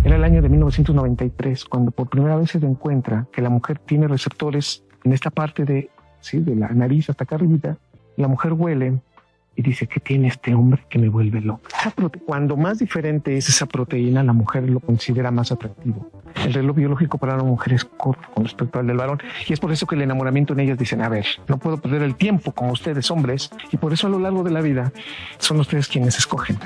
Era el año de 1993, cuando por primera vez se encuentra que la mujer tiene receptores en esta parte de la nariz hasta acá arribita. La mujer huele y dice, ¿qué tiene este hombre que me vuelve loco? Cuando más diferente es esa proteína, la mujer lo considera más atractivo. El reloj biológico para una mujer es corto con respecto al del varón, y es por eso que el enamoramiento en ellas dicen, a ver, no puedo perder el tiempo como ustedes hombres, y por eso a lo largo de la vida son ustedes quienes escogen.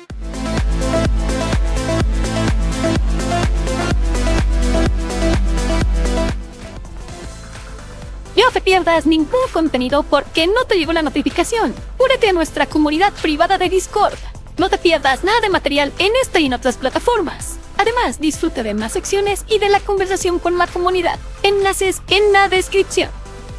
No te pierdas ningún contenido porque no te llegó la notificación. Únete a nuestra comunidad privada de Discord. No te pierdas nada de material en esta y en otras plataformas. Además, disfruta de más secciones y de la conversación con la comunidad. Enlaces en la descripción.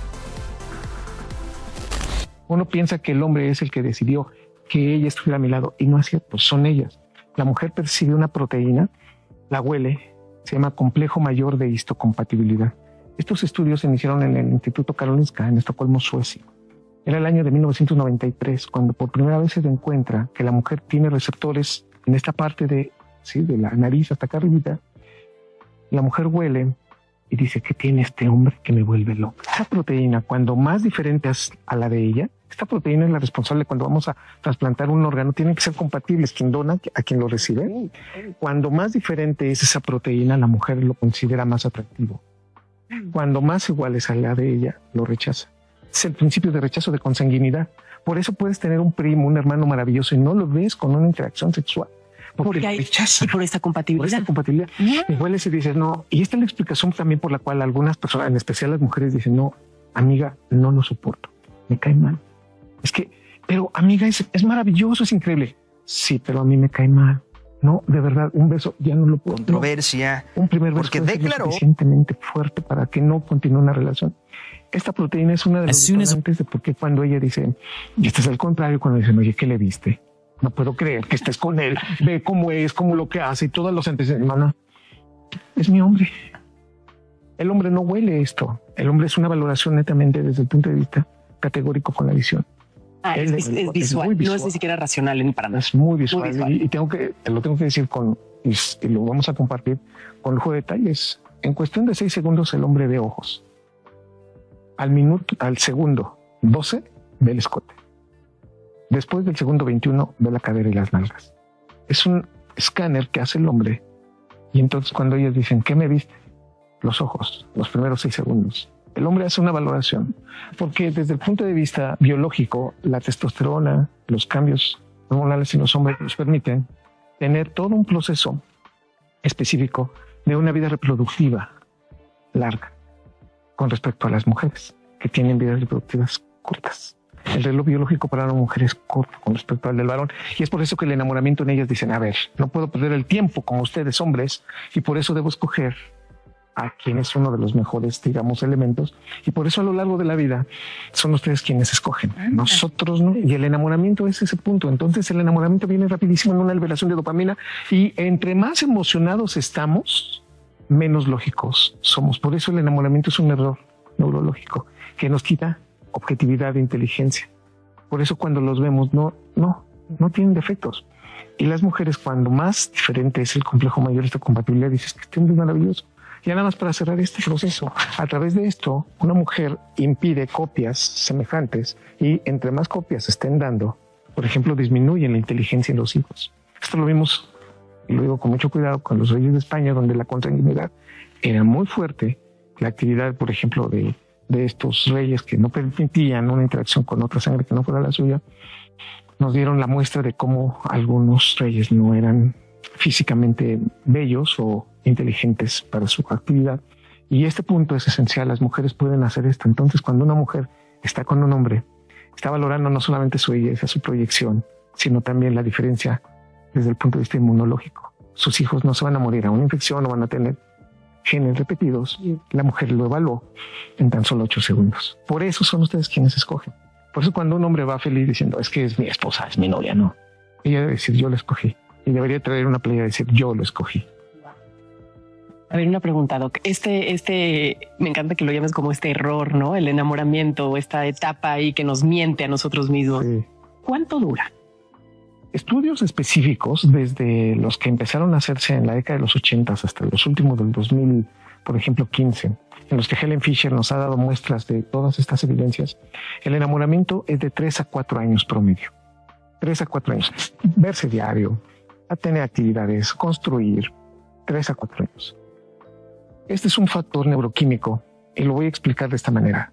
Uno piensa que el hombre es el que decidió que ella estuviera a mi lado, y no es cierto, son ellas. La mujer percibe una proteína, la huele, se llama complejo mayor de histocompatibilidad. Estos estudios se iniciaron en el Instituto Karolinska, en Estocolmo, Suecia. Era el año de 1993, cuando por primera vez se encuentra que la mujer tiene receptores en esta parte de la nariz hasta acá arribita. La mujer huele y dice, ¿qué tiene este hombre que me vuelve loco? Esa proteína, cuando más diferente a la de ella, esta proteína es la responsable cuando vamos a trasplantar un órgano, tienen que ser compatibles quien dona a quien lo recibe. Cuando más diferente es esa proteína, la mujer lo considera más atractivo. Cuando más igual es a la de ella, lo rechaza. Es el principio de rechazo de consanguinidad. Por eso puedes tener un primo, un hermano maravilloso y no lo ves con una interacción sexual. Porque hay rechaza. y por esta compatibilidad. Por esta compatibilidad. Igual y dices, no. Y esta es la explicación también por la cual algunas personas, en especial las mujeres, dicen, no, amiga, no lo soporto. Me cae mal. Es que, pero amiga, es maravilloso, es increíble. Sí, pero a mí me cae mal. No, de verdad, un beso ya no lo puedo. Controversia. No. Un primer beso porque es lo suficientemente fuerte para que no continúe una relación. Esta proteína es una de las detonantes de por qué cuando ella dice, y esto es al contrario, cuando dicen, oye, ¿qué le viste? No puedo creer que estés con él. Ve cómo es, cómo lo que hace y todos los antecedentes. Hermana, es mi hombre. El hombre no huele esto. El hombre es una valoración netamente desde el punto de vista categórico con la visión. Es visual, no es ni siquiera racional ni para nada. Es muy visual, muy visual. Y lo tengo que decir y lo vamos a compartir con lujo de detalles. En cuestión de 6 segundos el hombre ve ojos. Al segundo 12 ve el escote. Después del segundo 21 ve la cadera y las nalgas. Es un escáner que hace el hombre. Y entonces cuando ellos dicen, ¿qué me viste? Los ojos, los primeros 6 segundos. El hombre hace una valoración, porque desde el punto de vista biológico, la testosterona, los cambios hormonales en los hombres nos permiten tener todo un proceso específico de una vida reproductiva larga con respecto a las mujeres que tienen vidas reproductivas cortas. El reloj biológico para una mujer es corto con respecto al del varón, y es por eso que el enamoramiento en ellas dicen, a ver, no puedo perder el tiempo como ustedes hombres, y por eso debo escoger a quien es uno de los mejores, digamos, elementos, y por eso a lo largo de la vida son ustedes quienes escogen, nosotros no. Y el enamoramiento es ese punto. Entonces el enamoramiento viene rapidísimo en una liberación de dopamina, y entre más emocionados estamos, menos lógicos somos. Por eso el enamoramiento es un error neurológico que nos quita objetividad e inteligencia. Por eso cuando los vemos no tienen defectos. Y las mujeres, cuando más diferente es el complejo mayor, esta compatibilidad, dices que este hombre es maravilloso. Ya nada más para cerrar este proceso, a través de esto, una mujer impide copias semejantes, y entre más copias estén dando, por ejemplo, disminuyen la inteligencia en los hijos. Esto lo vimos, y lo digo con mucho cuidado, con los reyes de España, donde la consanguinidad era muy fuerte. La actividad, por ejemplo, de estos reyes que no permitían una interacción con otra sangre que no fuera la suya, nos dieron la muestra de cómo algunos reyes no eran físicamente bellos o inteligentes para su actividad. Y este punto es esencial. Las mujeres pueden hacer esto. Entonces, cuando una mujer está con un hombre, está valorando no solamente su belleza, su proyección, sino también la diferencia desde el punto de vista inmunológico. Sus hijos no se van a morir a una infección, no van a tener genes repetidos. La mujer lo evaluó en tan solo 8 segundos. Por eso son ustedes quienes escogen. Por eso cuando un hombre va feliz diciendo, es que es mi esposa, es mi novia, no. Ella debe decir, yo lo escogí. Y debería traer una playa y decir, yo lo escogí. A ver, una pregunta, Doc. Me encanta que lo llames como este error, ¿no? El enamoramiento, esta etapa ahí que nos miente a nosotros mismos. Sí. ¿Cuánto dura? estudios específicos, desde los que empezaron a hacerse en la década de los 80 hasta los últimos del 2000, por ejemplo, 15, en los que Helen Fisher nos ha dado muestras de todas estas evidencias, el enamoramiento es de 3 a 4 años promedio. 3 a 4 años. Verse diario, a tener actividades, construir, 3 a 4 años. Este es un factor neuroquímico y lo voy a explicar de esta manera.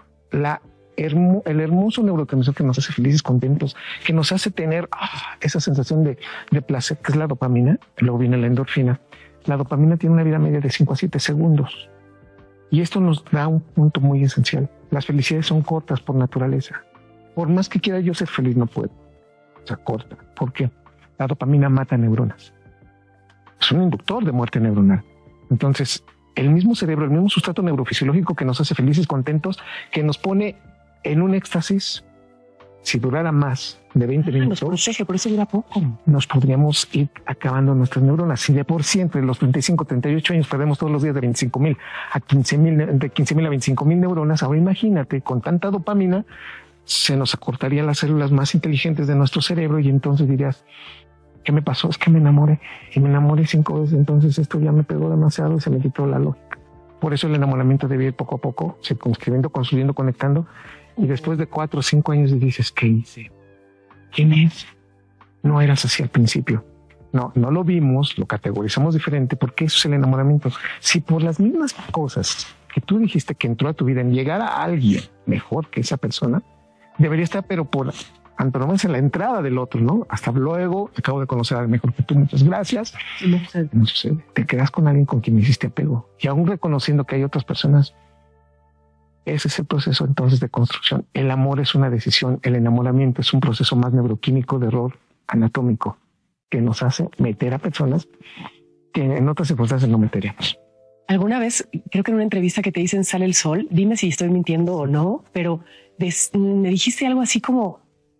El hermoso neurotransmisor que nos hace felices, contentos, que nos hace tener esa sensación de placer, que es la dopamina. Luego viene la endorfina. La dopamina tiene una vida media de 5 a 7 segundos. Y esto nos da un punto muy esencial. Las felicidades son cortas por naturaleza. Por más que quiera yo ser feliz, no puedo. O sea, corta. ¿Por qué? La dopamina mata neuronas. Es un inductor de muerte neuronal. Entonces, el mismo cerebro, el mismo sustrato neurofisiológico que nos hace felices, contentos, que nos pone en un éxtasis, si durara más de 20 minutos, nos protege, por eso dura poco. Nos podríamos ir acabando nuestras neuronas. Si de por sí entre los 35, 38 años perdemos todos los días de 25,000 a 15,000, de 15,000 a 25,000 neuronas, ahora imagínate, con tanta dopamina, se nos acortarían las células más inteligentes de nuestro cerebro y entonces dirías, ¿qué me pasó? Es que me enamoré y me enamoré 5 veces, entonces esto ya me pegó demasiado y se me quitó la lógica. Por eso el enamoramiento debe ir poco a poco, circunscribiendo, construyendo, conectando, y después de 4 o 5 años dices, ¿qué hice? ¿Quién es? No eras así al principio. No lo vimos, lo categorizamos diferente porque eso es el enamoramiento. Si por las mismas cosas que tú dijiste que entró a tu vida en llegar a alguien mejor que esa persona, debería estar, pero por antonomasia en la entrada del otro, ¿no? Hasta luego, acabo de conocer a alguien mejor que tú, muchas gracias. No sucede. Te quedas con alguien con quien hiciste apego. Y aún reconociendo que hay otras personas, ese es el proceso entonces de construcción. El amor es una decisión, el enamoramiento es un proceso más neuroquímico de error anatómico que nos hace meter a personas que en otras circunstancias no meteríamos. Alguna vez, creo que en una entrevista que te dicen sale el sol, dime si estoy mintiendo o no, pero me dijiste algo así como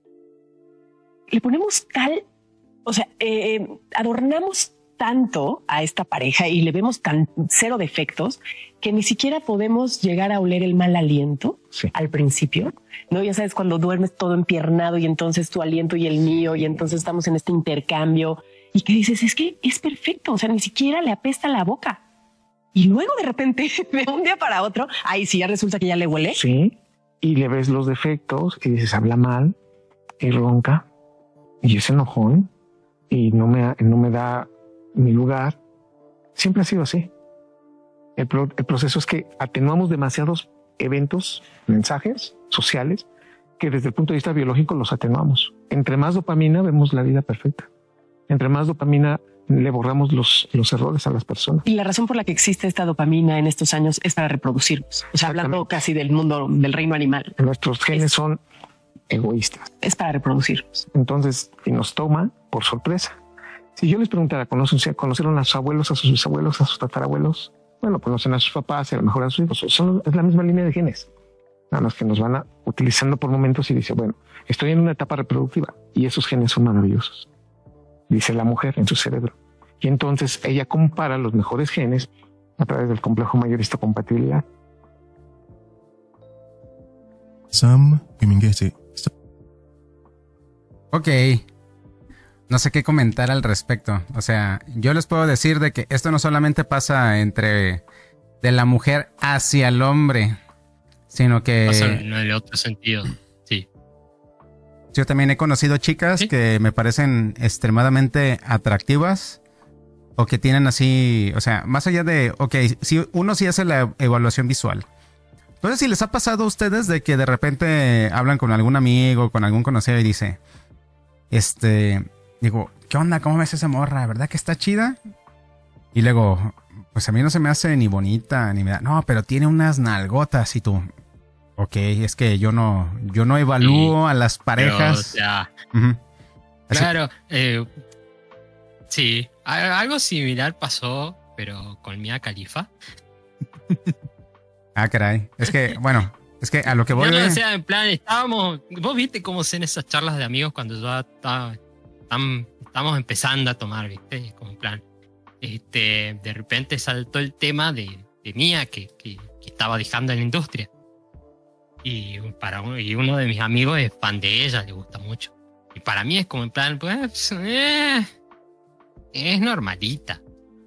le ponemos adornamos tanto a esta pareja y le vemos tan cero defectos que ni siquiera podemos llegar a oler el mal aliento al principio. No, ya sabes, cuando duermes todo empiernado y entonces tu aliento y el mío y entonces estamos en este intercambio y que dices, es que es perfecto. O sea, ni siquiera le apesta la boca. Y luego de repente, de un día para otro, ahí sí ya resulta que ya le huele. Sí. Y le ves los defectos y dices, habla mal y ronca y es enojón y no me da mi lugar. Siempre ha sido así. El proceso es que atenuamos demasiados eventos, mensajes sociales, que desde el punto de vista biológico los atenuamos. Entre más dopamina vemos la vida perfecta. Entre más dopamina le borramos los errores a las personas. Y la razón por la que existe esta dopamina en estos años es para reproducirnos. O sea, hablando casi del mundo, del reino animal. Nuestros genes son egoístas. Es para reproducirnos. Entonces, y nos toma por sorpresa. Si yo les preguntara, ¿conocieron a sus abuelos, a sus bisabuelos, a sus tatarabuelos? Bueno, conocen a sus papás y a lo mejor a sus hijos. Es la misma línea de genes. Nada más que nos van utilizando por momentos y dice, bueno, estoy en una etapa reproductiva y esos genes son maravillosos. Dice la mujer en su cerebro. Y entonces ella compara los mejores genes a través del complejo mayor histocompatibilidad. Ok. No sé qué comentar al respecto. O sea, yo les puedo decir de que esto no solamente pasa de la mujer hacia el hombre, sino que pasa en el otro sentido. Sí. Yo también he conocido chicas que me parecen extremadamente atractivas o que tienen así, o sea, más allá de, si uno sí hace la evaluación visual. Entonces, si les ha pasado a ustedes de que de repente hablan con algún amigo, con algún conocido y dice, digo, ¿qué onda? ¿Cómo ves esa morra? ¿Verdad que está chida? Y luego, pues a mí no se me hace ni bonita, ni me da, no, pero tiene unas nalgotas y tú. Ok, es que yo no evalúo a las parejas. Pero, o sea, claro, sí, algo similar pasó, pero con Mia Khalifa. Ah, caray. Es que, bueno, es que a lo que voy no, o sea, en plan, vos viste cómo son esas charlas de amigos cuando ya estamos empezando a tomar, ¿viste? Como en plan, de repente saltó el tema de Mia que estaba dejando en la industria. Y uno de mis amigos es fan de ella, le gusta mucho. Y para mí es como en plan, pues, es normalita.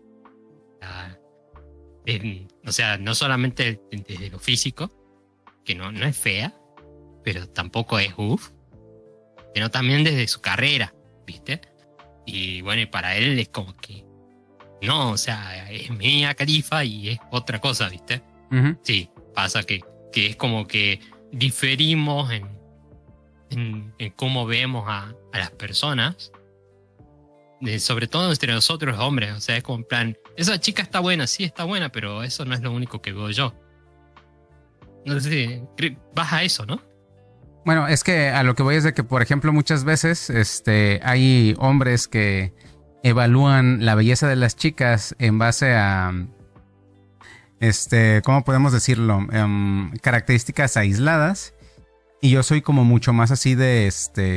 O sea, no solamente desde lo físico, que no es fea, pero tampoco es sino también desde su carrera, ¿viste? Y bueno, y para él es como que no, o sea, es Mia Khalifa y es otra cosa, ¿viste? Uh-huh. Sí, pasa que es como que diferimos en cómo vemos a las personas, sobre todo entre nosotros los hombres. O sea, es como en plan, esa chica está buena, sí está buena, pero eso no es lo único que veo yo. No sé, vas a eso, ¿no? Bueno, es que a lo que voy es de que, por ejemplo, muchas veces hay hombres que evalúan la belleza de las chicas en base a, ¿cómo podemos decirlo? Características aisladas. Y yo soy como mucho más así de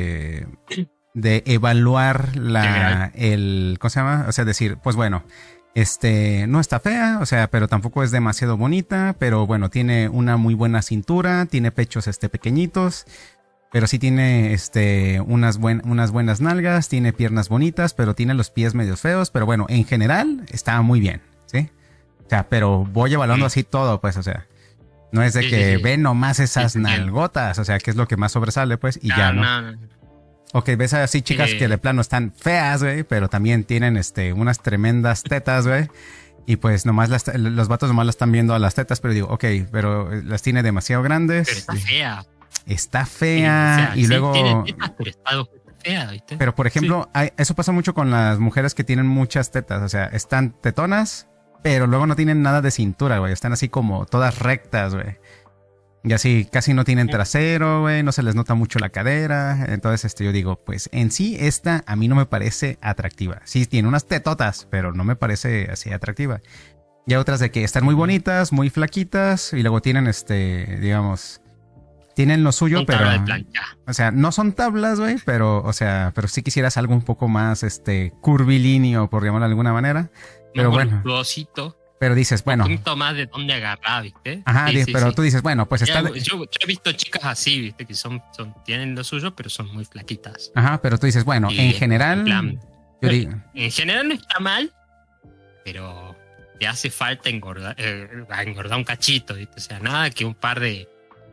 evaluar ¿cómo se llama? O sea, decir, pues bueno, no está fea, o sea, pero tampoco es demasiado bonita, pero bueno, tiene una muy buena cintura, tiene pechos pequeñitos, pero sí tiene unas buenas nalgas, tiene piernas bonitas, pero tiene los pies medio feos, pero bueno, en general está muy bien, ¿sí? O sea, pero voy evaluando así todo, pues, o sea, no es de que ve nomás esas nalgotas, o sea, que es lo que más sobresale, pues, y ya, ¿no? Ok, ves así chicas que de plano están feas, güey, pero también tienen unas tremendas tetas, güey. Y pues nomás los vatos nomás las están viendo a las tetas, pero digo, ok, pero las tiene demasiado grandes. Pero está fea. Está fea, o sea, y luego... Tiene tetas, pero está fea, ¿viste? Pero por ejemplo, eso pasa mucho con las mujeres que tienen muchas tetas, o sea, están tetonas, pero luego no tienen nada de cintura, güey. Están así como todas rectas, güey. Y así casi no tienen trasero, güey, no se les nota mucho la cadera. Entonces, yo digo, pues en sí esta a mí no me parece atractiva. Sí, tiene unas tetotas, pero no me parece así atractiva. Y hay otras de que están muy bonitas, muy flaquitas, y luego tienen, digamos, tienen lo suyo, pero... O sea, no son tablas, güey, pero, o sea, pero sí quisieras algo un poco más, curvilíneo, por llamarlo de alguna manera. Pero bueno. Pero dices, bueno... Un poquito más de dónde agarrar, ¿viste? Ajá, pero tú dices, bueno, pues está... Yo he visto chicas así, ¿viste? Que tienen lo suyo, pero son muy flaquitas. Ajá, pero tú dices, bueno, en general... En general no está mal, pero te hace falta engordar un cachito, ¿viste? O sea, nada que un par de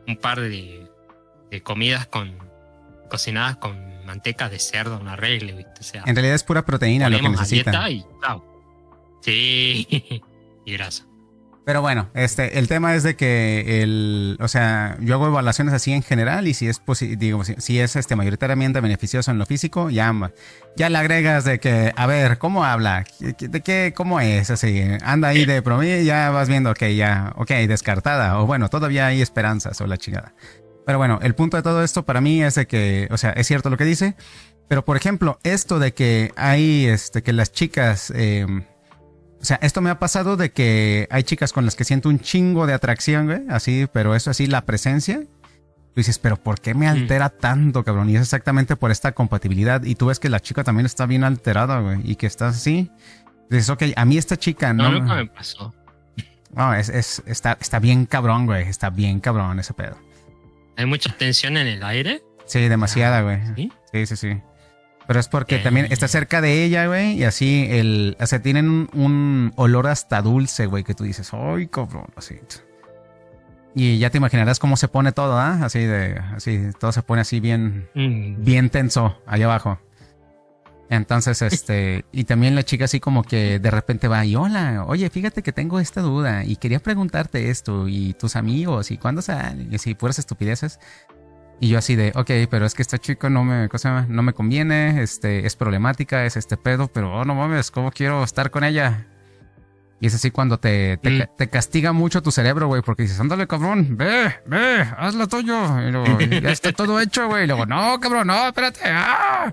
comidas cocinadas con manteca de cerdo no arregle, ¿viste? O sea, en realidad es pura proteína lo que necesitan. Y chao. Sí... y grasa. Pero bueno, el tema es de que o sea, yo hago evaluaciones así en general y si es si es mayoritariamente beneficioso en lo físico, ya le agregas de que, a ver, ¿cómo habla? ¿De qué? ¿Cómo es? Así, anda ahí de promedio y ya vas viendo que descartada, o bueno, todavía hay esperanzas o la chingada. Pero bueno, el punto de todo esto para mí es de que, o sea, es cierto lo que dice, pero por ejemplo, esto de que hay, que las chicas... o sea, esto me ha pasado de que hay chicas con las que siento un chingo de atracción, güey, así, pero eso así, la presencia. Tú dices, pero ¿por qué me altera tanto, cabrón? Y es exactamente por esta compatibilidad. Y tú ves que la chica también está bien alterada, güey, y que está así. Dices, ok, a mí esta chica no... nunca me pasó. No, está bien cabrón, güey, está bien cabrón ese pedo. ¿Hay mucha tensión en el aire? Sí, demasiada, güey. ¿Sí? Sí. Pero es porque también está cerca de ella, güey, y así o sea, tienen un olor hasta dulce, güey, que tú dices, ¡ay, cabrón! Así. Y ya te imaginarás cómo se pone todo, ¿ah? Así, todo se pone así bien tenso allá abajo. Entonces, y también la chica así como que de repente va y, hola, oye, fíjate que tengo esta duda y quería preguntarte esto, y tus amigos, y cuándo salen, y así, puras estupideces. Y yo así de, ok, pero es que esta chica no me conviene, es problemática, es pedo, pero no mames, ¿cómo quiero estar con ella? Y es así cuando te castiga mucho tu cerebro, güey, porque dices, ándale, cabrón, ve, haz lo tuyo. Y luego, ya está todo hecho, güey. Y luego, no, cabrón, no, espérate. ¡Ah!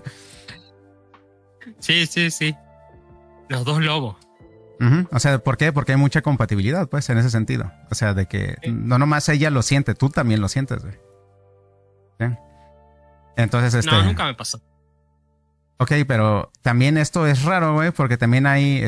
Sí. Los dos lobos. Uh-huh. O sea, ¿por qué? Porque hay mucha compatibilidad, pues, en ese sentido. O sea, de que no nomás ella lo siente, tú también lo sientes, güey. ¿Sí? Entonces, no, nunca me pasó. Ok, pero también esto es raro, güey, porque también hay,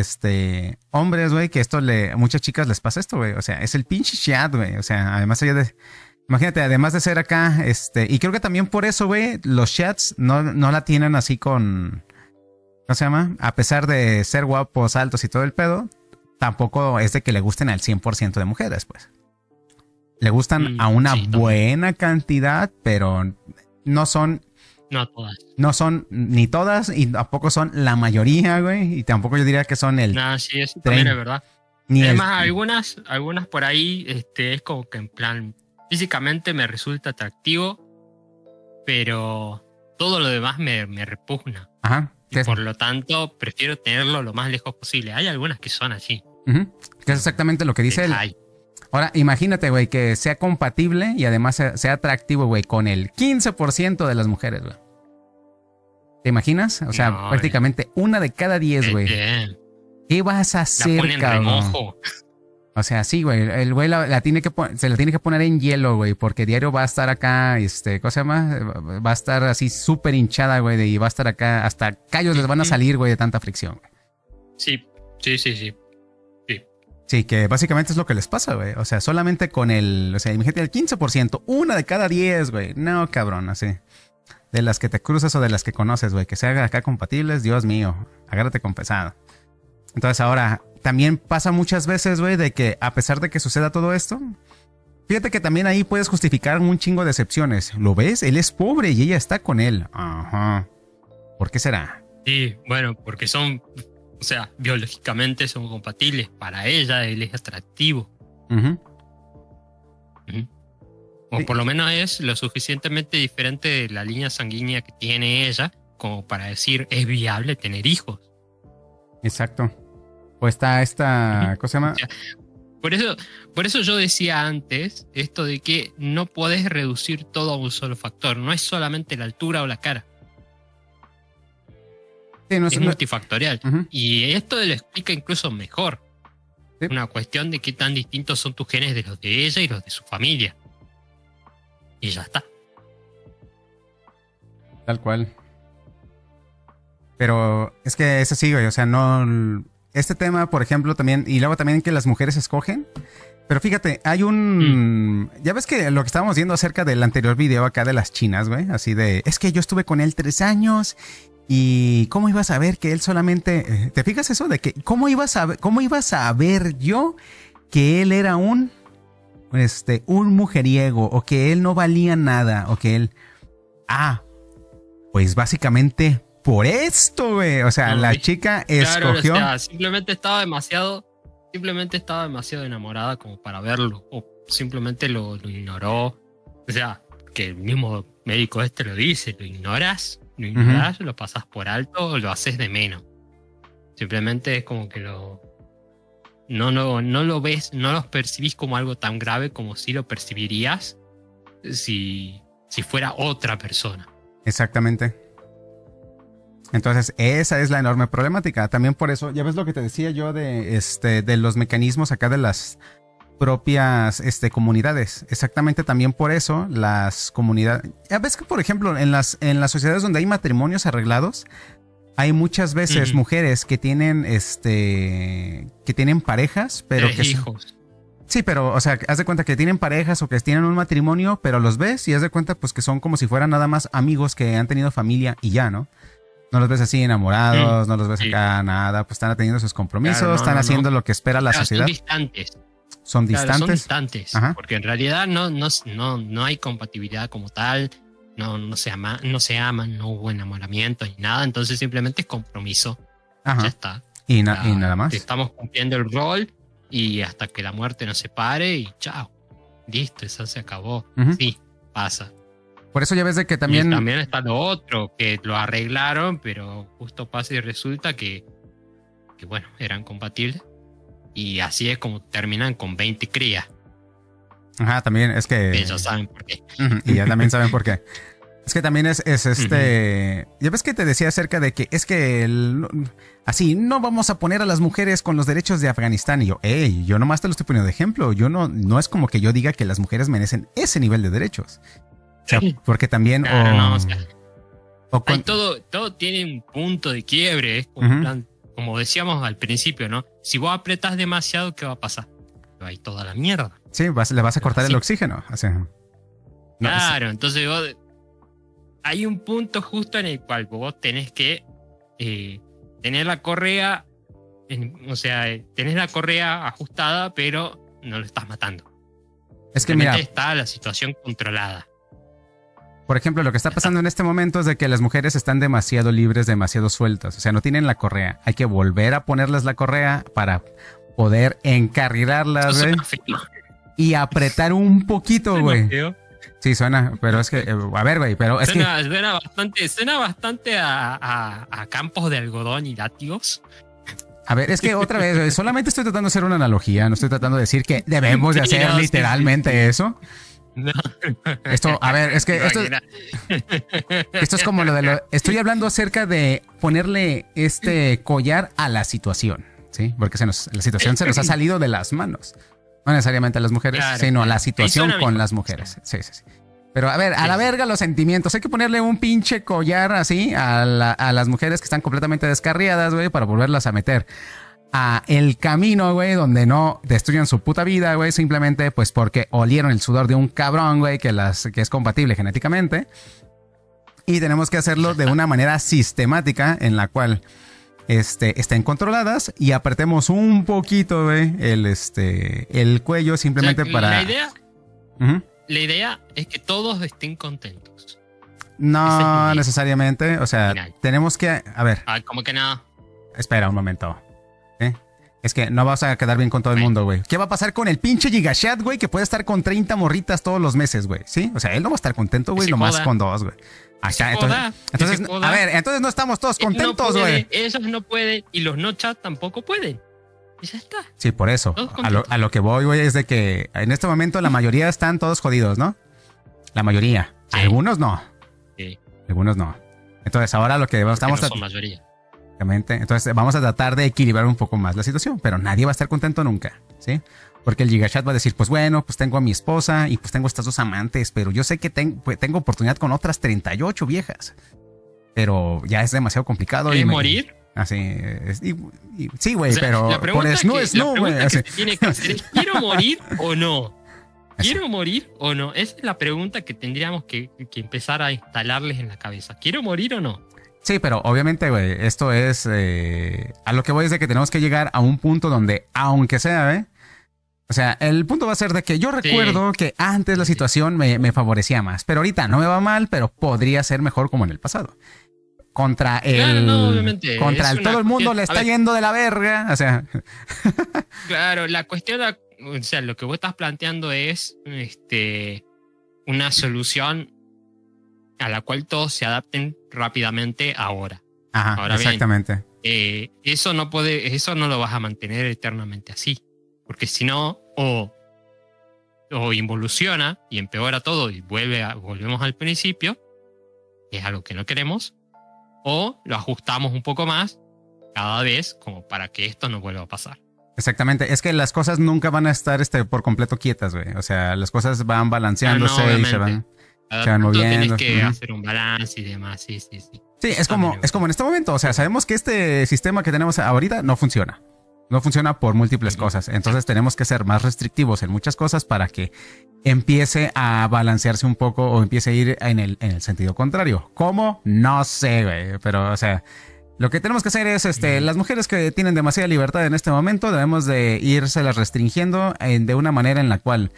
hombres, güey, que muchas chicas les pasa esto, güey. O sea, es el pinche chat, güey. O sea, además allá de Imagínate, además de ser acá, y creo que también por eso, güey, los chats no la tienen así con, ¿cómo se llama? A pesar de ser guapos, altos y todo el pedo, tampoco es de que le gusten al 100% de mujeres, pues. Le gustan a una buena cantidad, pero no son... No todas. No son ni todas y tampoco son la mayoría, güey. Y tampoco yo diría que son el... No, sí, eso también es verdad. Ni además, algunas por ahí es como que en plan, físicamente me resulta atractivo, pero todo lo demás me repugna. Ajá. Y por lo tanto, prefiero tenerlo lo más lejos posible. Hay algunas que son así. Que es exactamente lo que dice él. Ahora, imagínate, güey, que sea compatible y además sea atractivo, güey, con el 15% de las mujeres, güey. ¿Te imaginas? O sea, prácticamente una de cada 10, güey. ¿Qué vas a hacer, cabrón? O sea, sí, güey. El güey se la tiene que poner en hielo, güey, porque diario va a estar acá, ¿cómo se llama? Va a estar así súper hinchada, güey, y va a estar acá, hasta callos les van a salir, güey, de tanta fricción. Sí. Sí, que básicamente es lo que les pasa, güey. O sea, solamente con imagínate el 15%, una de cada 10, güey. No, cabrón, así. De las que te cruzas o de las que conoces, güey, que se hagan acá compatibles, Dios mío, agárrate con pesado. Entonces ahora, también pasa muchas veces, güey, de que a pesar de que suceda todo esto, fíjate que también ahí puedes justificar un chingo de excepciones. ¿Lo ves? Él es pobre y ella está con él. Ajá. ¿Por qué será? Sí, bueno, porque son... O sea, biológicamente son compatibles. Para ella, él es atractivo. O por lo menos es lo suficientemente diferente de la línea sanguínea que tiene ella como para decir, es viable tener hijos. Exacto. O está esta... ¿Cómo se llama? O sea, por eso yo decía antes esto de que no podés reducir todo a un solo factor. No es solamente la altura o la cara. Sí, es multifactorial. Y esto lo explica incluso mejor. Sí. Una cuestión de qué tan distintos son tus genes de los de ella y los de su familia. Y ya está. Tal cual. Pero es que eso sí, güey. O sea, no... Este tema, por ejemplo, también... Y luego también que las mujeres escogen. Pero fíjate, hay un... Ya ves que lo que estábamos viendo acerca del anterior video acá de las chinas, güey. Así de... Es que yo estuve con él 3 años... ¿Y cómo iba a saber que él solamente... ¿Te fijas eso? De que ¿cómo iba a saber yo que él era un mujeriego? O que él no valía nada. O que él... Pues básicamente por esto, güey. O sea, la chica escogió... O sea, simplemente estaba demasiado enamorada como para verlo. O simplemente lo ignoró. O sea, que el mismo médico lo dice. ¿Lo ignoras? Lo ignorás, lo pasas por alto o lo haces de menos. Simplemente es como que no lo ves, no lo percibís como algo tan grave como si lo percibirías si fuera otra persona. Exactamente. Entonces, esa es la enorme problemática. También por eso, ya ves lo que te decía yo de los mecanismos acá de las propias comunidades. Exactamente también por eso las comunidades... Ya ves que, por ejemplo, en las sociedades donde hay matrimonios arreglados, hay muchas veces mujeres que tienen parejas, pero que hijos. Sí, pero, o sea, haz de cuenta que tienen parejas o que tienen un matrimonio, pero los ves y haz de cuenta pues que son como si fueran nada más amigos que han tenido familia y ya, ¿no? No los ves así enamorados, no los ves acá nada, pues están atendiendo sus compromisos, están haciendo lo que espera la sociedad. Son distantes. Ajá. Porque en realidad no hay compatibilidad como tal, no se aman, no hubo enamoramiento ni nada, entonces simplemente es compromiso. Ajá. Ya está. Y nada más. Estamos cumpliendo el rol y hasta que la muerte nos separe y chao. Listo, eso se acabó. Sí, pasa. Por eso ya ves de que también... Y también está lo otro, que lo arreglaron, pero justo pasa y resulta que bueno, eran compatibles. Y así es como terminan con 20 crías. Ajá, también es que... Ellos saben por qué. Y ya también saben por qué. Es que también es Ya ves que te decía acerca de que es que así no vamos a poner a las mujeres con los derechos de Afganistán. Y yo nomás te lo estoy poniendo de ejemplo. Yo no es como que yo diga que las mujeres merecen ese nivel de derechos. O sea, porque también... Claro, todo tiene un punto de quiebre. Es como plan... Como decíamos al principio, ¿no? Si vos apretás demasiado, ¿qué va a pasar? Va a ir toda la mierda. Sí, le vas a cortar el oxígeno. O sea. Claro, entonces hay un punto justo en el cual vos tenés que tener la correa, tenés la correa ajustada, pero no lo estás matando. Es que mira, está la situación controlada. Por ejemplo, lo que está pasando en este momento es de que las mujeres están demasiado libres, demasiado sueltas. O sea, no tienen la correa. Hay que volver a ponerles la correa para poder encarrilarlas, güey. Y apretar un poquito, güey. Sí, suena, pero es que, a ver, güey, pero es suena bastante a campos de algodón y látigos. A ver, es que otra vez, güey, solamente estoy tratando de hacer una analogía, no estoy tratando de decir que debemos de hacer literalmente eso. No. Esto, a ver, es que esto es como estoy hablando acerca de ponerle este collar a la situación, ¿sí? Porque la situación se nos ha salido de las manos. No necesariamente a las mujeres, claro, sino la situación con las mujeres. Sí. Pero a ver, a la verga los sentimientos. Hay que ponerle un pinche collar así a las mujeres que están completamente descarriadas, güey, para volverlas a meter a el camino, güey, donde no destruyan su puta vida, güey, simplemente pues porque olieron el sudor de un cabrón, güey, que es compatible genéticamente. Y tenemos que hacerlo de una manera sistemática en la cual estén controladas y apretemos un poquito, güey, el cuello simplemente para... La idea es que todos estén contentos. No necesariamente, o sea, tenemos que... A ver. ¿Cómo que no? Espera un momento. Es que no vas a quedar bien con todo el mundo, güey. ¿Qué va a pasar con el pinche Gigachat, güey? Que puede estar con 30 morritas todos los meses, güey. ¿Sí? O sea, él no va a estar contento, güey, nomás con 2, güey. Acá, entonces a ver, entonces no estamos todos contentos, güey. Ellos no pueden y los no chat tampoco pueden. Y ya está. Sí, por eso. A lo que voy, güey, es de que en este momento la mayoría están todos jodidos, ¿no? La mayoría. Sí. Algunos no. Sí. Algunos no. Entonces ahora lo que estamos... No son mayoría. Entonces vamos a tratar de equilibrar un poco más la situación, pero nadie va a estar contento nunca, ¿sí? Porque el Gigachat va a decir, pues bueno, pues tengo a mi esposa y pues tengo estas 2 amantes, pero yo sé que tengo oportunidad con otras 38 viejas, pero ya es demasiado complicado. ¿Quieres morir? Así, sí, güey, pero por no, güey. Tiene que hacer es, ¿quiero morir o no? ¿Quiero morir o no? Esa es la pregunta que tendríamos que empezar a instalarles en la cabeza. ¿Quiero morir o no? Sí, pero obviamente, güey, esto es... a lo que voy es de que tenemos que llegar a un punto donde, aunque sea, güey... O sea, el punto va a ser de que yo recuerdo que antes la situación me favorecía más, pero ahorita no me va mal, pero podría ser mejor como en el pasado. Contra todo el mundo le está yendo de la verga, o sea... Claro, la cuestión, o sea, lo que vos estás planteando es una solución a la cual todos se adapten rápidamente ahora. Ajá, ahora exactamente. Bien, eso no lo vas a mantener eternamente así, porque si no, o involuciona y empeora todo y volvemos al principio, que es algo que no queremos, o lo ajustamos un poco más cada vez como para que esto no vuelva a pasar. Exactamente, es que las cosas nunca van a estar por completo quietas, güey. O sea, las cosas van balanceándose y se van moviendo. Tienes que hacer un balance y demás, sí. Sí, es como en este momento, o sea, sabemos que este sistema que tenemos ahorita no funciona. No funciona por múltiples cosas. Entonces tenemos que ser más restrictivos en muchas cosas para que empiece a balancearse un poco o empiece a ir en el sentido contrario. ¿Cómo? No sé, güey. Pero, o sea, lo que tenemos que hacer es, las mujeres que tienen demasiada libertad en este momento, debemos de irselas restringiendo de una manera en la cual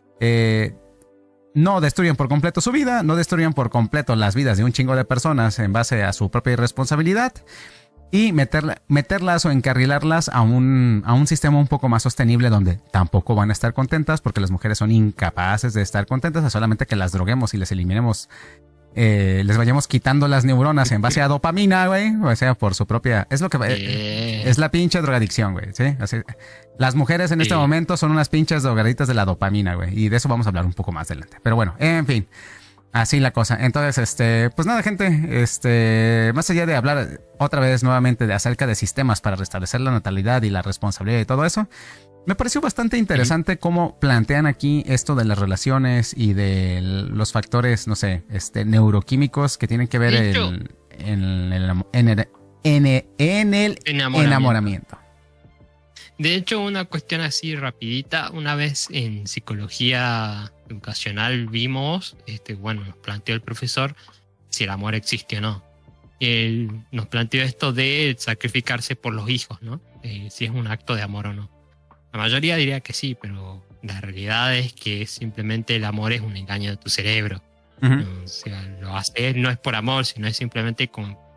no destruyan por completo su vida, no destruyan por completo las vidas de un chingo de personas en base a su propia irresponsabilidad. Y meterlas o encarrilarlas a un sistema un poco más sostenible donde tampoco van a estar contentas porque las mujeres son incapaces de estar contentas, a solamente que las droguemos y les eliminemos, les vayamos quitando las neuronas en base a dopamina, güey, o sea, por su propia... Es lo que es la pinche drogadicción, güey, ¿sí? Así, las mujeres en este momento son unas pinches drogaditas de la dopamina, güey, y de eso vamos a hablar un poco más adelante. Pero bueno, en fin... Así la cosa. Entonces, pues nada, gente, más allá de hablar otra vez nuevamente acerca de sistemas para restablecer la natalidad y la responsabilidad y todo eso, me pareció bastante interesante cómo plantean aquí esto de las relaciones y de los factores, no sé, neuroquímicos que tienen que ver en el enamoramiento. De hecho, una cuestión así rapidita, una vez en psicología educacional vimos, nos planteó el profesor si el amor existe o no. Él nos planteó esto de sacrificarse por los hijos, ¿no? Si es un acto de amor o no. La mayoría diría que sí, pero la realidad es que simplemente el amor es un engaño de tu cerebro. Uh-huh. O sea, lo haces no es por amor, sino es simplemente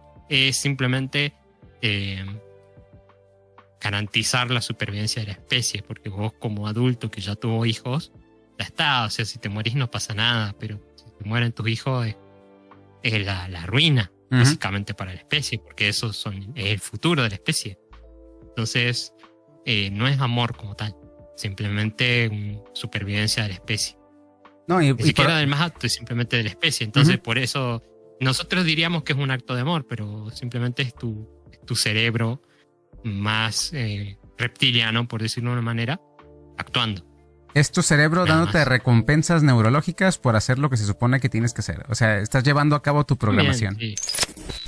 garantizar la supervivencia de la especie, porque vos como adulto que ya tuvo hijos, ya está, o sea, si te morís no pasa nada, pero si te mueren tus hijos es la ruina, uh-huh, básicamente para la especie, porque es el futuro de la especie. Entonces, no es amor como tal, simplemente supervivencia de la especie. No, ni siquiera del más acto, es simplemente de la especie. Entonces, uh-huh, por eso nosotros diríamos que es un acto de amor, pero simplemente es tu cerebro más reptiliano, por decirlo de una manera, actuando. Es tu cerebro nada dándote más recompensas neurológicas por hacer lo que se supone que tienes que hacer. O sea, estás llevando a cabo tu programación. Bien, sí.